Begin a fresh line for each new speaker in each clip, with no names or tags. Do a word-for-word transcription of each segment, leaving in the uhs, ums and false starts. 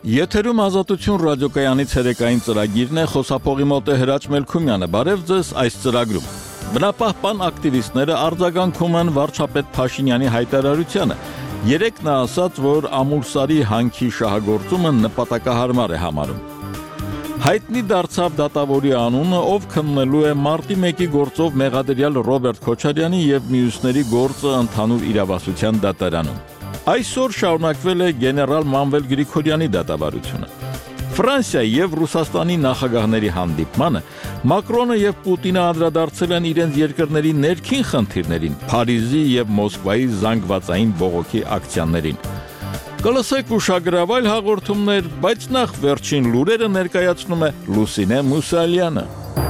Եթերում Ազատություն ռադիոկայանի ցերեկային ծրագիրն է, խոսափողի մոտ է Հրաչ Մելքումյանը։ Բարև ձեզ այս ծրագրում։ Բնապահպան ակտիվիստները արձագանքում են վարչապետ Փաշինյանի հայտարարությանը։ Երեկ նա ասաց, որ Ամուլսարի հանքի շահագործումը նպատակահարմար է համարում։ Հայտնի դարձավ դատավորի անունը, ով քննելու է մարտի մեկի գործով մեղադրյալ Ռոբերտ Քոչարյանի եւ մյուսների գործը ընդհանուր իրավասության դատարանում։ Այսօր շարունակվել է գեներալ Մանվել Գրիգորյանի դատավարությունը։ Ֆրանսիայի եւ Ռուսաստանի նախագահների հանդիպմանը Մակրոնը եւ Պուտինը անդրադարձել են իրենց երկրների ներքին խնդիրներին, Փարիզի եւ Մոսկվայի զանգվածային բողոքի ակցիաներին։ Կլսեք ուշագրավ այլ հաղորդումներ, բայց նախ վերջին լուրերը ներկայացնում է Լուսինե Մուսալյանը։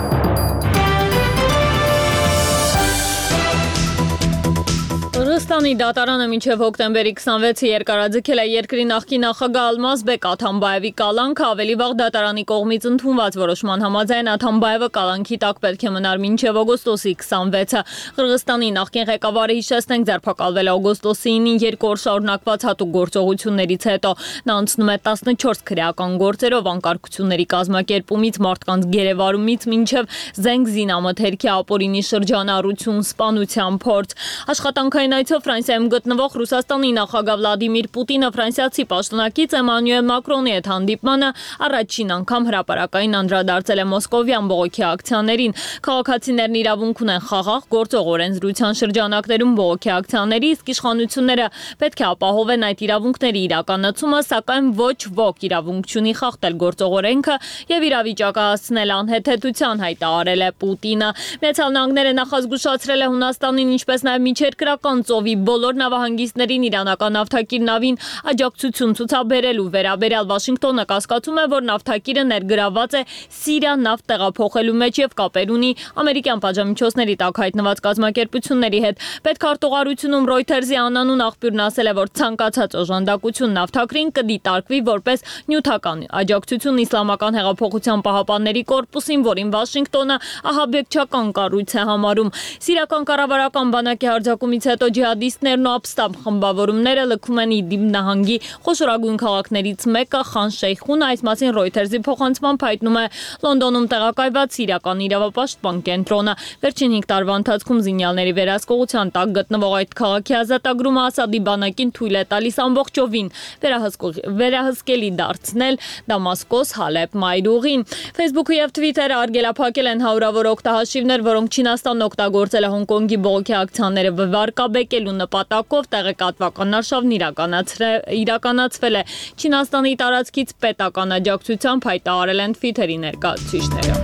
Ռուսաստանի դատարանը մինչև հոկտեմբերի քսանվեցը երկարաձգել է երկրի նախկին նախագահ Ալմազբեկ Աթամբաևի կալանքը, ավելի վաղ դատարանի կողմից ընդունված որոշման համաձայն Աթամբաևը կալանքի տակ պետք է մնար մինչև օգոստոսի քսանվեցը։ Qırğızstani նախկին ղեկավարը, հիշեցնենք, ձերբակալվել է օգոստոսի ինին երկու օր շարունակված հատուկ գործողություններից հետո։ Նա անցնում է տասնչորս քրեական գործերով, անկարգությունների կազմակերպումից, մարդկանց գերեվարումից մինչև զենք զինամթերքի ապօրինի շրջանառություն, սպանության փորձ։ Աշխատանքային այցով Ֆրանսիայում գտնվող Ռուսաստանի նախագահ Վլադիմիր Պուտինը ֆրանսիացի պաշտոնակից Էմանուել Մակրոնի հետ հանդիպմանը առաջին անգամ հրապարակային անդրադարձել է մոսկովյան բողոքի ակցիաներին։ Քաղաքացիներն իրավունք ունեն խաղաղ գործող օրենսդրության շրջանակներում բողոքի ակցիաների, իսկ իշխանությունները պետք է ապահովեն այդ իրավունքների իրականացումը, սակայն ոչ ոք իրավունք չունի խախտել գործող օրենքը եւ իրավիճակը հասցնել անհեթեթության, հայտարարել է Պուտինը։ Միացյալ Նահանգները նախազգուշացրել է Հունաստանին, ինչպես նաեւ միջերկրական ծովի բոլոր նավահանգիստներին իրանական նավթակիր նավին աջակցություն ցուցաբերելու վերաբերյալ Վաշինգտոնը կասկածում է, որ նավթակիրը ներգրավված է Սիրիա նավթ տեղափոխելու մեջ եւ կապեր ունի ամերիկյան պատժամիջոցների տակ հայտնված կազմակերպությունների հետ։ Պետքարտուղարությունում Reuters-ի անանուն աղբյուրն ասել է, որ ցանկացած օժանդակություն նավթակրին կդիտարկվի որպես նյութական աջակցություն իսլամական հեղափոխության պահապանների կորպուսին, որին Վաշինգտոնը ահաբեկչական կառույց է համարում։ Սիրիական կառավարական բանակի հարձակումից հետո ջիհադիստներն ու ապստամբ խմբավորումները լքում են Իդլիբ նահանգի խոշորագույն քաղաքներից մեկը Խան Շեյխուն։ Այս մասին Reuters-ի փոխանցմամբ հայտնում է Լոնդոնում տեղակայված սիրիական իրավապաշտպան կենտրոնը։ Վերջին հինգ տարվա ընթացքում զինյալների վերահսկողության տակ գտնվող այդ քաղաքի ազատագրումը Ասադի բանակին թույլ է տալիս ամբողջովին վերահսկելի դարձնել Դամասկոս, Հալեբ, Մայրուղին։ Facebook-ը եւ Twitter-ը արգելափակել են հարյուրավոր օգտահաշիվներ, որոնք Չինաստանն օգտագործել է Հոնկոնգի բողոքի ակցիաները վարկաբեկելու նպատակով տեղեկատվական արշավն իրականացվել է Չինաստանի տարածքից պետական աջակցությամբ, հայտարարել են Twitter-ի ներկայացուցիչները։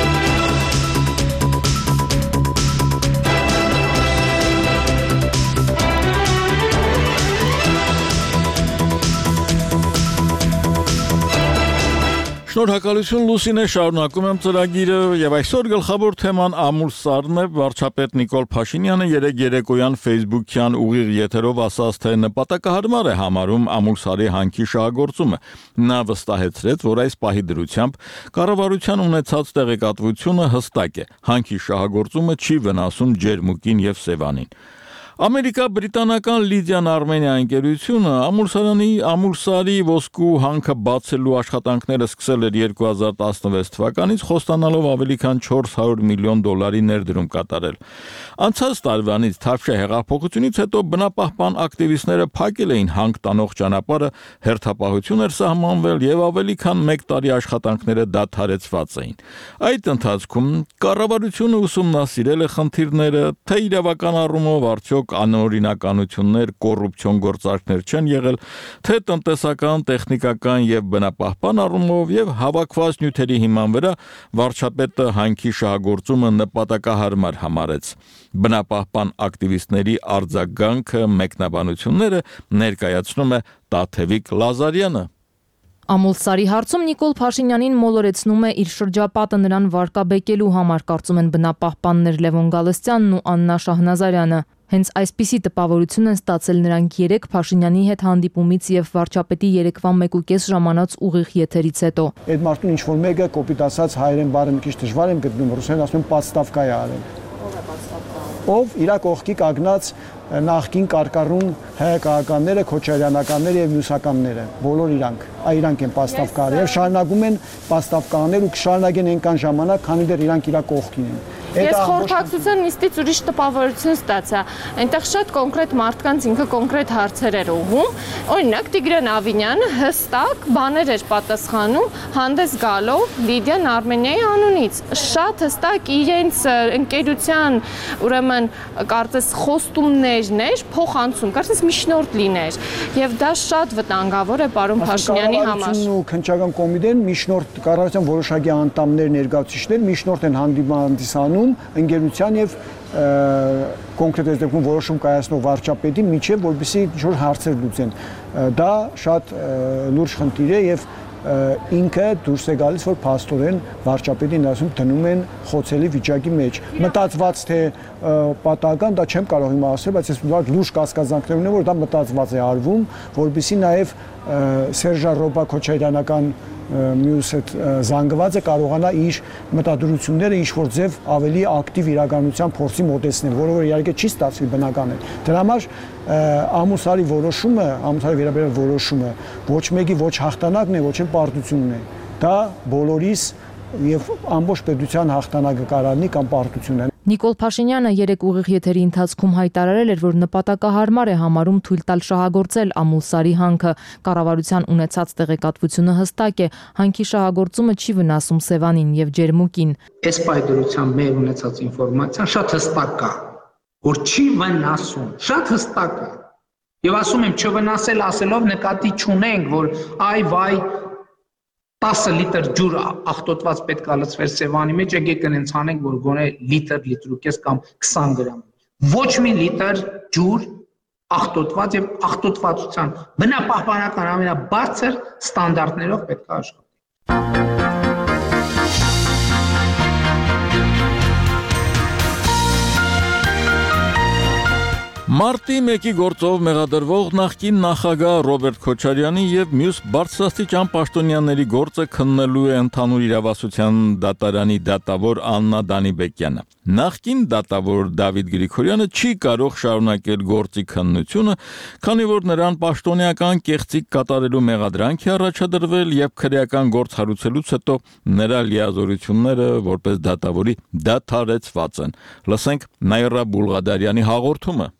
Շնորհակալություն Լուսինե, շարունակում եմ ծրագիրը եւ այսօր գլխավոր թեման Ամուլսարն է։ Վարչապետ Նիկոլ Փաշինյանը երեկ երեկոյան Facebook-յան ուղիղ եթերով ասաց, թե նպատակահարմար է համարում Ամուլսարի հանքի շահագործումը։ Նա վստահեցրեց, որ այս պահի դրությամբ կառավարության ունեցած տեղեկատվությունը հստակ է։ Հանքի շահագործումը չի վնասում ջերմուկին եւ Սևանին։ Ամերիկա-բրիտանական Լիդիան Արմենիա ընկերությունը Ամուլսարանի Ամուլսարի ոսկու հանքը բացելու աշխատանքները սկսել էր երկու հազար տասնվեց թվականից, խոստանալով ավելի քան չորս հարյուր միլիոն դոլարի ներդրում կատարել։ Անցած տարվանից Թավշյա հեղափոխությունից հետո բնապահպան ակտիվիստները փակել էին հանք տանող ճանապարհը, հերթապահություն էր սահմանվել եւ ավելի քան մեկ տարի աշխատանքները դադարեցված էին։ Այդ ընթացքում կառավարությունը ուսումնասիրել է խնդիրները, թե իրավական առումով արդյոք անօրինականություններ, կոռուպցիոն գործարքներ չեն եղել, թե տնտեսական, տեխնիկական եւ բնապահպան առումով եւ հավաքված նյութերի հիման վրա վարչապետը հանքի շահագործումը նպատակահարմար համարեց։ Բնապահպան ակտիվիստների արձագանքը, մեկնաբանությունները ներկայացնում է Տաթևիկ Լազարյանը։
Ամուլսարի հարցում Նիկոլ Փաշինյանին մոլորեցնում է իր շրջապատը նրան վարկաբեկելու համար, կարծում են բնապահպաններ Լևոն Գալստյանն ու Աննա Շահնազարյանը։ Հենց այսպիսի տպավորություն են ստացել նրանք երեկ Փաշինյանի հետ հանդիպումից եւ վարչապետի երեկվա մեկ ու կես ժամանոց ուղիղ եթերից հետո։
Այդ մարդուն ինչ որ մեկը կոպիտ ասած հայերեն բառը մի քիչ դժվար եմ գտնում, ռուսերեն ասում են պատստավկա է արել։ ով իր կողքի կանգնած նախկին կարկառուն հայկականները, քոչարյանականները եւ մյուսականները, բոլոր իրանք, իրանք են պաստավկարը եւ շարունակում են պաստավկաներ ու կշարունակեն այնքան ժամանակ, քանի դեռ իրանք իր կողքին են։
Ես խորհրդակցության նիստից ուրիշ տպավորություն ստացա։ Այնտեղ շատ կոնկրետ մարդկանց ինքը կոնկրետ հարցեր էր ուղղում։ Օրինակ Տիգրան Ավինյանը հստակ բաներ էր պատասխանում հանդես գալով Լիդիա Նարմենյայի անունից։ Շատ հստակ իրենց ընկերության, ուրեմն կարծես խոստումներն էր փոխանցում, կարծես միջնորդ լիներ։ Եվ դա շատ վտանգավոր է պարոն Փաշինյանի համար։
Ու քննչական կոմիտեն միջնորդ կառավարության որոշակի անդամներ ներկայացուցիչներ միջնորդ են հանդիսանում ընկերության եւ կոնկրետ այս դեպքում որոշում կայացնող վարչապետի միջև, որպեսզի ինչ-որ հարցեր լուծեն։ Դա շատ լուրջ խնդիր է եւ ինքը դուրս է գալիս, որ փաստորեն վարչապետին ասում դնում են խոցելի վիճակի մեջ։ Մտածված թե պատահական, դա չեմ կարող հիմա ասել, բայց ես լուրջ կասկածանքներ ունեմ, որ դա մտածված է արվում, որպեսզի նաեւ Սերժ Ռոբա Քոչարյանական մյուս այդ զանգվածը կարողանա իր մտադրությունները ինչ-որ ձև ավելի ակտիվ իրականության փորձի մոտեցնել, որը որ իհարկե չի ստացվի բնական է։ Դրա համար Ամուսարի որոշումը, Ամուսարի վերաբերյալ որոշումը ոչ մեկի ոչ հաղթանակն է, ոչ էլ պարտությունն է։ Դա բոլորիս եւ ամբողջ պետության հաղթանակը կարողանի կամ պարտությունն է։
Նիկոլ Փաշինյանը երեք ուղիղ եթերի ընթացքում հայտարարել էր, որ նպատակահարմար է համարում թույլ տալ շահագործել Ամուլսարի հանքը։ Կառավարության ունեցած տեղեկատվությունը հստակ է, հանքի շահագործումը չի վնասում Սևանին եւ Ջերմուկին։
Այս պայդրությամբ մեր ունեցած ինֆորմացիան շատ հստակ է, որ չի վնասում, շատ հստակ է։ Եվ ասում եմ, չվնասել ասելով նկատի չունենք, որ այ վայ տասը լիտր ջուր աղտոտված պետք է լցվեր Սևանի մեջ, եկեք այնց անենք, որ գոնե լիտր, լիտր ու կես կամ քսան գրամ։ Ոչ մի լիտր ջուր աղտոտված եւ աղտոտվածության բնապահպանական ամենաբարձր ստանդարտներով պետք է աշխատի։
Մարտի մեկի գործով մեղադրվող նախկին նախագահ Ռոբերտ Քոչարյանի եւ մյուս բարձրաստիճան պաշտոնյաների գործը քննելու է ընդհանուր իրավասության դատարանի դատավոր Աննա Դանիբեկյանը։ Նախկին դատավոր Դավիթ Գրիգորյանը չի կարող շարունակել գործի քննությունը, քանի որ նրան պաշտոնեական կեղծիք կատարելու մեղադրանք է առաջադրվել եւ քրեական գործ հարուցելուց հետո նրա լիազորությունները որպես դատավորի դադարեցված են։ Լսենք Նայրա Բուլղադարյանի հաղորդումը։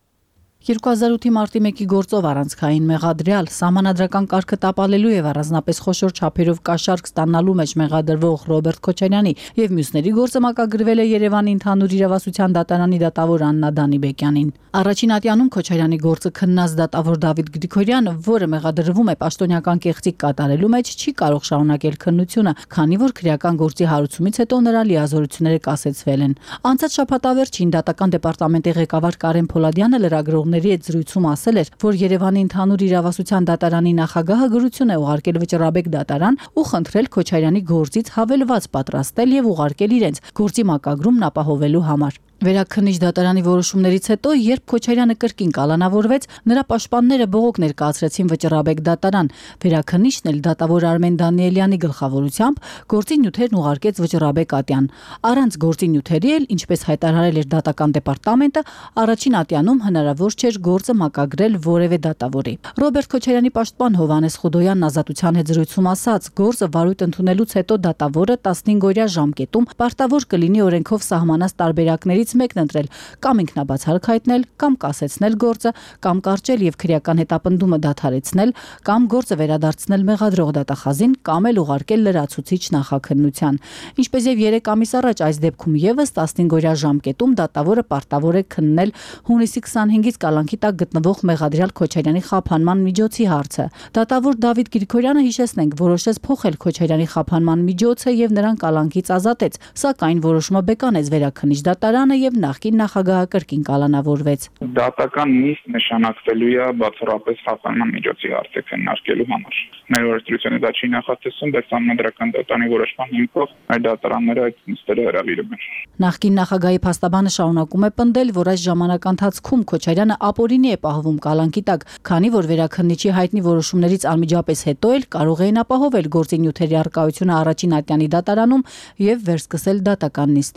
երկու հազար ութի մարտի մեկի գործով առանցքային մեղադրյալ սահմանադրական կարգը տապալելու եւ առանձնապես խոշոր չափերով կաշառք ստանալու մեջ մեղադրվող Ռոբերտ Քոչարյանի եւ մյուսների գործը մակագրվել է Երևանի ընդհանուր իրավասության դատարանի դատավոր Աննա Դանիբեկյանին։ Առաջին ատյանում Քոչարյանի գործը քննած դատավոր Դավիթ Գրիգորյանը, որը մեղադրվում է պաշտոնեական կեղծիք կատարելու մեջ, չի կարող շարունակել քննությունը, քանի որ քրեական գործի հարուցումից հետո նրա լիազորությունները կասեցվել են։ Անցած շաբաթավերջին դատական դեպարտամենտի ղեկավար Կարեն Փոլադյանը լրագրողների հետ զրույցում ասել էր, որ Երևանի ընդհանուր իրավասության դատարանի նախագահը գրություն է ուղարկել վճռաբեկ դատարան ու խնդրել Քոչարյանի գործից հավելված պատրաստել եւ ուղարկել իրենց գործի մակագրումն ապահովելու համար։ Վերաքննիչ դատարանի որոշումներից հետո, երբ Քոչարյանը կրկին կալանավորվեց, նրա պաշտպանները բողոք ներկայացրեցին վճռաբեկ դատարան։ Վերաքննիչն էլ դատավոր Արմեն Դանիելյանի գլխավորությամբ գործի նյութերն ուղարկեց վճռաբեկ ատյան։ Առանց գործի նյութերի էլ, ինչպես հայտարարել էր դատական դեպարտամենտը, առաջին ատյանում հնարավոր չէր գործը մակագրել որևէ դատավորի։ Ռոբերտ Քոչարյանի պաշտպան Հովհաննես Խուդոյանն Ազատության հետ զրույցում ասաց, գործը վարույթ ընդունելուց հետո դատավորը տասնհինգ օրյա ժամկետում պարտավոր կլինի օրենքով սահմանած տարբերակների մեկն ընտրել, կամ ինքնաբացարկ հայտնել, կամ կասեցնել գործը, կամ կարճել եւ քրեական հետապնդումը դադարեցնել, կամ գործը վերադարձնել մեղադրող դատախազին, կամ էլ ուղարկել լրացուցիչ նախաքննության։ Ինչպես եւ երեք ամիս առաջ այս դեպքում եւս տասնհինգ օրյա ժամկետում դատավորը պարտավոր է քննել հունիսի քսանհինգից կալանքի տակ գտնվող մեղադրյալ Քոչարյանի խափանման միջոցի հարցը։ Դատավոր Դավիթ Գրիգորյանը, հիշեցնենք, որոշեց փոխել Քոչարյանի խափանման միջոցը եւ նրան կալանքից ազատեց, սակայն որոշումը բեկանեց վերաքննիչ դատարանը եւ նախկին նախագահը կրկին կալանավորվեց։
Դատական նիստ նշանակվելու է բացառապես խափանման միջոցի հարցը քննարկելու համար։ Մեր օրենսդրությունը դա չի նախատեսում, բայց համանդրական դատարանի որոշման հիմքով այդ դատարանները այդ նիստերը հրավիրում են։
Նախկին նախագահի փաստաբանը շարունակում է պնդել, որ այս ժամանակահատվածում Քոչարյանը ապօրինի է պահվում կալանքի տակ, քանի որ վերաքննիչի հայտնի որոշումներից անմիջապես հետո էլ կարող էին ապահովել գործի նյութերի առկայությունը առաջին ատյանի դատարանում եւ վերսկսել դատական նիստերը։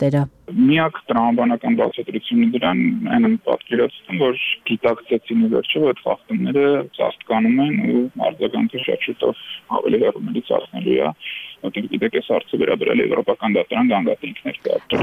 Միակ տրամաբանական բացատրությունը դրան այն են պատկերացնում, որ գիտակցեցին ի վերջո, որ այդ խախտումները ծածկանում են ու արձագանքը շատ շուտով ավելի հեռումից հասնելու է, որտեղ գիտեք այս հարցը վերաբերել եվրոպական դատարան գանգատենքներ կա։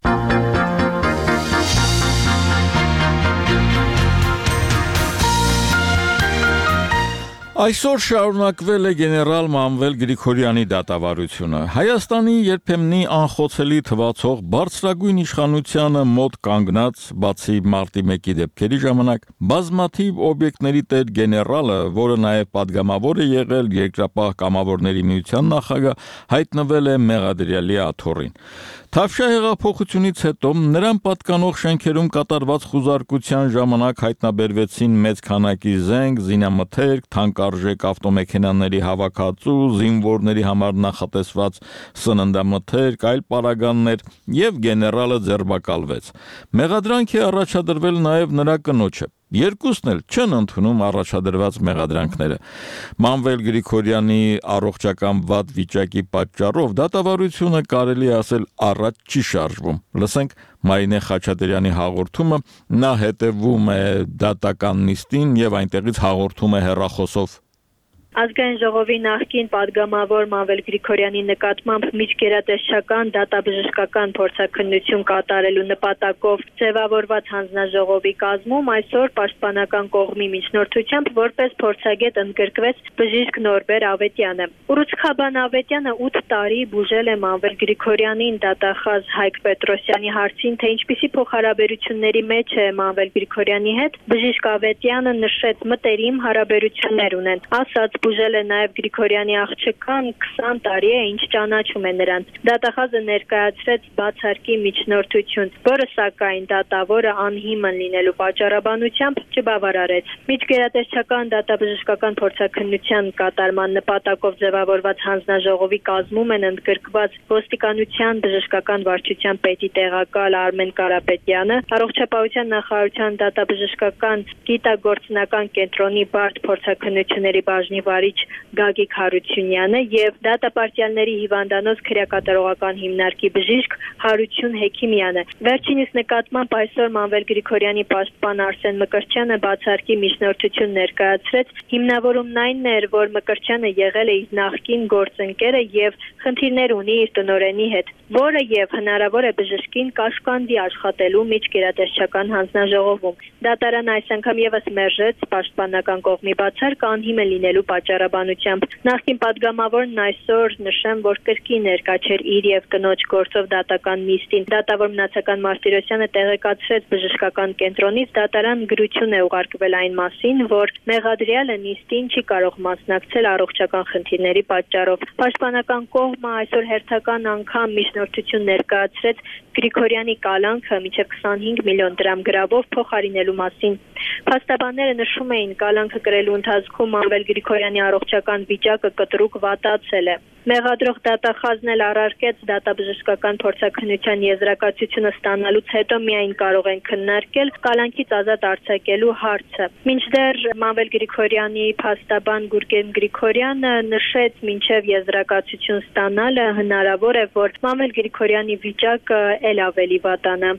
Այսօր շարունակվել է գեներալ Մանվել Գրիգորյանի դատավարությունը։ Հայաստանի երբեմնի անխոցելի թվացող բարձրագույն իշխանությանը մոտ կանգնած, բացի մարտի մեկի դեպքերի ժամանակ, բազմաթիվ օբյեկտների տեր գեներալը, որը նաև падգամավոր է եղել Երկրապահ կամավորների միության նախագահ, հայտնվել է մեղադրյալի աթոռին։ Թավշյա հեղափոխությունից հետո նրան պատկանող շենքերում կատարված խուզարկության ժամանակ հայտնաբերվեցին մեծ քանակի զենք, զինամթերք, թանկարժեք ավտոմեքենաների հավաքածու, զինվորների համար նախատեսված սննդամթերք, այլ պարագաններ եւ գեներալը ձերբակալվեց։ Մեղադրանք է առաջադրվել նաեւ նրա կնոջը։ Երկուսն էլ չեն ընդունում առաջադրված մեղադրանքները։ Մանվել Գրիգորյանի առողջական վատ վիճակի պատճառով դատավարությունը կարելի ասել առաջ չի շարժվում։ Լսենք Մարինե Խաչատրյանի հաղորդումը, նա հետևում է դատական նիստին եւ այնտեղից հաղորդում է հեռախոսով։
Ազգային ժողովի նախկին падգամավոր Մանվել Գրիգորյանի նկատմամբ միջգերատեսչական դատաբժշկական փորձաքննություն կատարելու նպատակով ձևավորված հանձնաժողովի կազմում այսօր պաշտպանական կողմի միջնորդությամբ որպես փորձագետ ընդգրկվեց բժիշկ Նորբեր Ավետյանը։ Ուռուցքաբան Ավետյանը ութ տարի բուժել է Մանվել Գրիգորյանին դատախազ Հայկ Պետրոսյանի հարցին, թե ինչպիսի փոխհարաբերությունների մեջ է Մանվել Գրիգորյանի հետ, բժիշկ Ավետյանը նշեց մտերիմ հարաբերություններ ունեն, ասաց բուժել է նաև Գրիգորյանի աղջկան, քսան տարի է, ինչ ճանաչում է նրան։ Դատախազը ներկայացրեց բացարկի միջնորդություն, որը սակայն դատավորը անհիմն լինելու պատճառաբանությամբ չբավարարեց։ Միջգերատեսչական դատաբժշկական փորձաքննության կատարման նպատակով ձևավորված հանձնաժողովի կազմում են ընդգրկված ոստիկանության բժշկական վարչության պետի տեղակալ Արմեն Կարապետյանը, առողջապահության նախարարության դատաբժշկական գիտագործնական կենտրոնի բարդ փորձաքննությունների բաժնի վարիչ Գագիկ Հարությունյանը եւ դատապարտյալների հիվանդանոց քրեակատարողական հիմնարկի բժիշկ Հարություն Հեքիմյանը։ Վերջինիս նկատմամբ այսօր Մանվել Գրիգորյանի պաշտպան Արսեն Մկրտչյանը բացարկի միջնորդություն ներկայացրեց։ Հիմնավորումն այն էր, որ Մկրտչյանը եղել է իր նախկին գործընկերը եւ խնդիրներ ունի իր տնօրենի հետ, որը եւ հնարավոր է բժշկին կաշկանդի աշխատելու միջգերատեսչական հանձնաժողովում։ Դատարանը այս անգամ եւս մերժեց պաշտպանական կողմի բացարկը անհիմն լինելու պատճառաբանությամբ։ Նախկին падգամավորն այսօր նշեմ, որ կրկին ներկա չէր իր եւ կնոջ գործով դատական նիստին։ Դատավոր Մնացական Մարտիրոսյանը տեղեկացրեց բժշկական կենտրոնից դատարան գրություն է ուղարկվել այն մասին, որ մեղադրյալը նիստին չի կարող մասնակցել առողջական խնդիրների պատճառով։ Պաշտպանական կողմը այսօր հերթական անգամ միջնորդություն ներկայացրեց Գրիգորյանի կալանքը մինչև քսանհինգ միլիոն դրամ գրավով փոխարինելու մասին։ Փաստաբանները նշում էին, կալանքը կրելու ընթացքում Մանվել Գրիգորյանի առողջական վիճակը կտրուկ վատացել է։ Մեղադրող դատախազն էլ առարկեց դատաբժշկական փորձաքննության եզրակացությունը ստանալուց հետո միայն կարող են քննարկել կալանքից ազատ արձակելու հարցը։ Մինչդեռ Մանվել Գրիգորյանի փաստաբան Գուրգեն Գրիգորյանը նշեց, մինչև եզրակացություն ստանալը հնարավոր է, որ Մանվել Գրիգորյանի վիճակը էլ ավելի վատանա։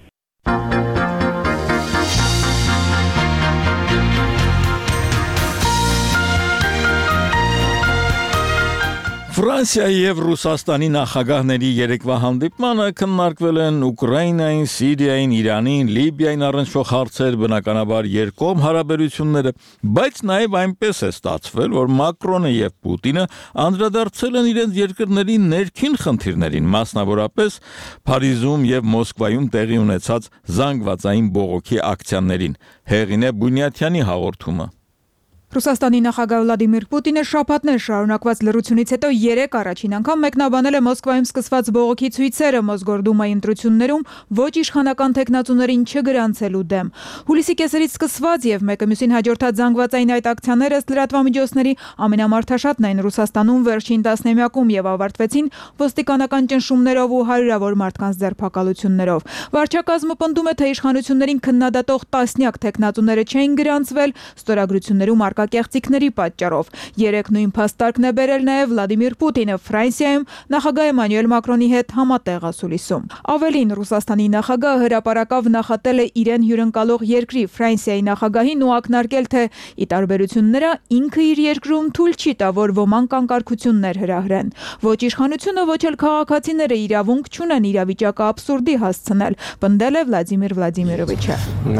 Ֆրանսիայի եւ Ռուսաստանի նախագահների երեկվա հանդիպմանը քննարկվել են Ուկրաինային, Սիրիային, Իրանին, Լիբիային առնչվող հարցեր, բնականաբար երկկողմ հարաբերությունները, բայց նաեւ այնպես է ստացվել, որ Մակրոնը եւ Պուտինը անդրադարձել են իրենց երկրների ներքին խնդիրներին, մասնավորապես Փարիզում եւ Մոսկվայում տեղի ունեցած զանգվածային բողոքի ակցիաներին։ Հեղին է Բունյաթյանի հաղորդումը։
Ռուսաստանի նախագահ Վլադիմիր Պուտինը շաբաթներ շարունակված լռությունից հետո երեք առաջին անգամ մեկնաբանել է Մոսկվայում սկսված բողոքի ցույցերը Մոսգորդումայի ընտրություններում ոչ իշխանական տեխնացուներին չգրանցելու դեմ։ Հուլիսի կեսերից սկսված եւ մեկը մյուսին հաջորդած զանգվածային այդ ակցիաները ըստ լրատվամիջոցների ամենամարդաշատն էին Ռուսաստանում վերջին տասնամյակում եւ ավարտվեցին ոստիկանական ճնշումներով ու հարյուրավոր մարդկանց ձերբակալություններով։ Վարչակազմը պնդում է, թե իշխանություններին քննադատող տասնյակ տեխնացուները չէին գրանցվել, ստորագրություններում արկա կեղծիքների պատճառով։ Երեք նույն փաստարկն է բերել նաև Վլադիմիր Պուտինը Ֆրանսիայում նախագահ Էմանուել Մակրոնի հետ համատեղ ասուլիսում։ Ավելին, Ռուսաստանի նախագահը հրապարակավ նախատել է իրեն հյուրընկալող երկրի Ֆրանսիայի նախագահին ու ակնարկել, թե ի տարբերություն նրա ինքը իր երկրում թույլ չի տա, որ ոմանք անկարգություններ հրահրեն։ Ոչ իշխանությունը, ոչ էլ քաղաքացիները իրավունք չունեն իրավիճակը աբսուրդի հասցնել, պնդել է Վլադիմիր Վլադիմիրովիչը։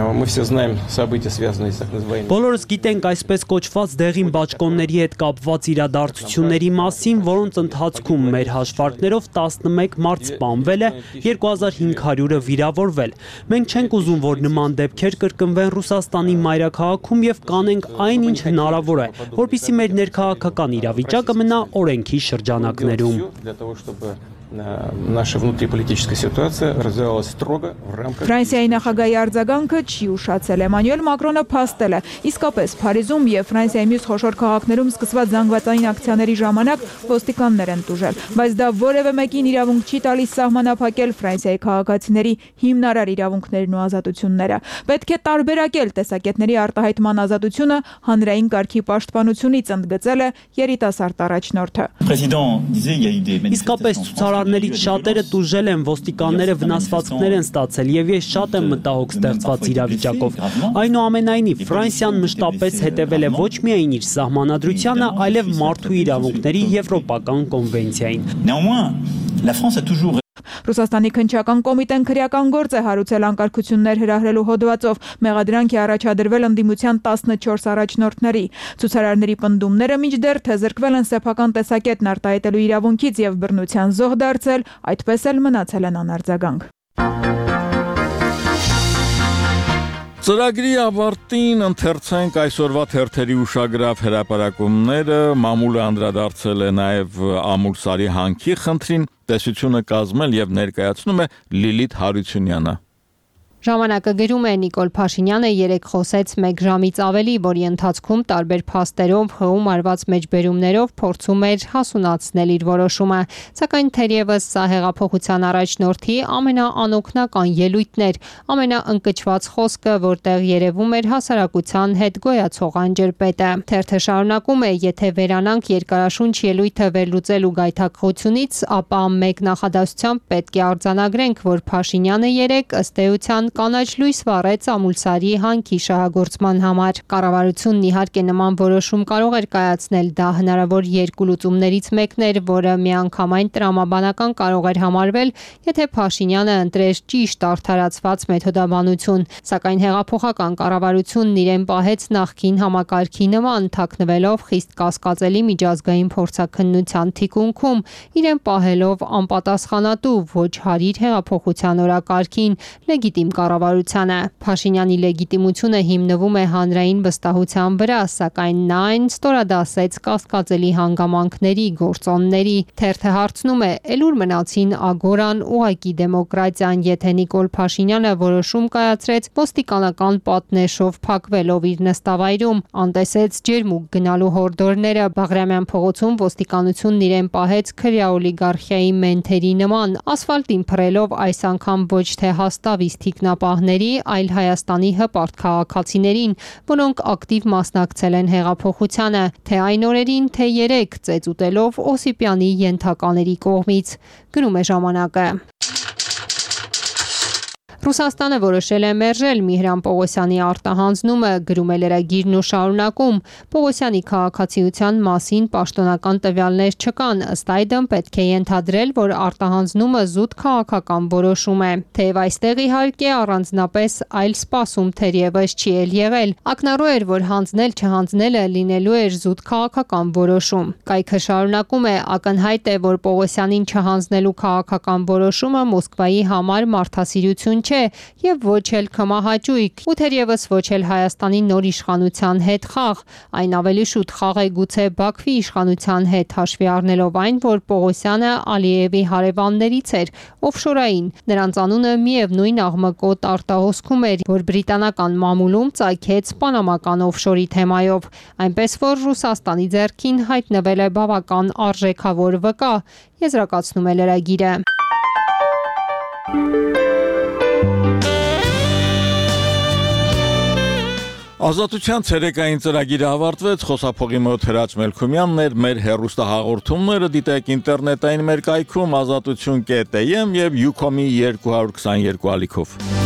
Բոլորս գիտենք այսպես կոչված դեղին բաճկոնների հետ կապված իրադարձությունների մասին, որոնց ընթացքում մեր հաշվարկներով տասնմեկ մարդ սպանվել է, երկու հազար հինգ հարյուրը վիրավորվել։ Մենք չենք ուզում, որ նման դեպքեր կրկնվեն Ռուսաստանի մայրաքաղաքում եւ կանենք այն, ինչ հնարավոր է, որպեսզի մեր ներքաղաքական իրավիճակը մնա օրենքի շրջանակներում։
Наша внутриполитическая ситуация развивалась строго в рамках
Ֆրանսիայի նախագահի արձագանքը չի ուշացել։ Էմանուել Մակրոնը փաստել է, իսկապես Փարիզում եւ Ֆրանսիայի մյուս խոշոր քաղաքներում սկսված զանգվածային ակցիաների ժամանակ ոստիկաններ են տուժել, բայց դա որևէ մեկին իրավունք չի տալիս սահմանափակել Ֆրանսիայի քաղաքացիների հիմնարար իրավունքներն ու ազատությունները։ Պետք է տարբերակել տեսակետների արտահայտման ազատությունը հանրային կարգի պաշտպանությունից, ընդգծել է երիտասարդ առաջնորդը։
Իսկապես ցուցարարներից շատերը տուժել են, ոստիկանները վնասվածքներ են ստացել եւ ես շատ եմ մտահոգ ստեղծված իրավիճակով։ Այնուամենայնիվ Ֆրանսիան մշտապես հետևել է ոչ միայն իր սահմանադրությանը, այլև մարդու իրավունքների եվրոպական կոնվենցիային։
Ռուսաստանի քննչական կոմիտեն քրեական գործ է հարուցել անկարգություններ հրահրելու հոդվածով։ Մեղադրանք է առաջադրվել ընդդիմության տասնչորս առաջնորդների։ Ցուցարարների պնդումները մինչդեռ թե զրկվել են սեփական տեսակետն արտահայտելու իրավունքից եւ բռնության զոհ դարձել, այդպես էլ մնացել են անարձագանք։
Ծրագրի ավարտին ընթերցենք այսօրվա թերթերի ուշագրավ հրապարակումները, մամուլը անդրադարձել է նաև Ամուլսարի հանքի խնդրին, տեսությունը կազմել եւ ներկայացնում է Լիլիթ Հարությունյանը։
Ժամանակը գրում է Նիկոլ Փաշինյանը երեկ խոսեց մեկ ժամից ավելի, որի ընթացքում տարբեր փաստերով, հղում արված մեջբերումներով փորձում էր հասունացնել իր որոշումը, սակայն թերևս սա հեղափոխության առաջնորդի ամենաանօգնական ելույթն էր, ամենաընկճված խոսքը, որտեղ երևում էր հասարակության հետ գոյացող անջրպետը։ Թերթը շարունակում է, եթե վերանանք երկարաշունչ ելույթը վերլուծել ու գայթակղությունից, ապա մեկ նախադասությամբ պետք է արձանագրենք, որ Փաշինյանը երեկ ըստ էության կանաչ լույս վառեց Ամուլսարի հանքի շահագործման համար։ Կառավարությունն իհարկե նման որոշում կարող էր կայացնել, դա հնարավոր երկու լուծումներից մեկն էր, որը միանգամայն տրամաբանական կարող էր համարվել, եթե Փաշինյանը ընտրեր ճիշտ արդարացված մեթոդաբանություն, սակայն հեղափոխական կառավարությունն իրեն պահեց նախկին համակարգի նման, թաքնվելով խիստ կասկածելի միջազգային փորձաքննության թիկունքում, իրեն պահելով անպատասխանատու, ոչ հարիր հեղափոխության օրակարգին, լեգիտիմ կառավարությանը։ Փաշինյանի լեգիտիմությունը հիմնվում է հանրային վստահության վրա, սակայն նա այն ստորադասեց կասկածելի հանգամանքների, գործոնների։ Թերթը հարցնում է, էլ ուր մնացին Ագորան, ուղակի դեմոկրատիան, եթե Նիկոլ Փաշինյանը որոշում կայացրեց ոստիկանական պատնեշով փակվելով իր նստավայրում, անտեսեց ջերմուկ գնալու հորդորները, Բաղրամյան փողոցում ոստիկանությունն իրեն պահեց քրյա օլիգարխիայի մենթերի նման, ասֆալտին փռելով այս անգամ ոչ թե հաստավից թիկնապահների, այլ Հայաստանի հպարտ քաղաքացիներին, որոնք ակտիվ մասնակցել են հեղափոխությանը, թե այն օրերին, թե երեկ, ծեծուտելով Օսիպյանի ենթակաների կողմից, գրում է ժամանակը։ Ռուսաստանը որոշել է մերժել Միհրան Պողոսյանի արտահանձնումը, գրում է լրագիրն ու շարունակում, Պողոսյանի քաղաքացիության մասին պաշտոնական տվյալներ չկան, ըստ այդմ պետք է ենթադրել, որ արտահանձնումը զուտ քաղաքական որոշում է, թեև այստեղ իհարկե առանձնապես այլ սպասում թերևս չի էլ եղել, ակնառու էր, որ հանձնել չհանձնելը լինելու էր զուտ քաղաքական որոշում։ Կայքը շարունակում է, ակնհայտ է, որ Պողոսյանին չհանձնելու քաղաքական որոշումը Մոսկվայի համար մարդասիրություն չէ եւ ոչ էլ կմահաճույք, ու թերևս ոչ էլ Հայաստանի նոր իշխանության հետ խաղ, այն ավելի շուտ խաղ է գուցե Բաքվի իշխանության հետ, հաշվի առնելով այն, որ Պողոսյանը Ալիևի հարևաններից էր, օֆշորային, նրանց անունը միևնույն աղմկոտ արտահոսքում էր, որ բրիտանական մամուլում ծագեց պանամական օֆշորի թեմայով, այնպես որ Ռուսաստանի ձեռքին հայտնվել է բավական արժեքավոր վկա, եզրակացնում է լրագիրը։
Ազատության ցերեկային ծրագիրը ավարտվեց, խոսափողի մոտ Հրաչ Մելքումյանն էր, մեր հեռուստահաղորդումները դիտեք ինտերնետային մեր կայքում ազատություն կետ էմ եւ յուկոմի երկու հարյուր քսաներկու ալիքով։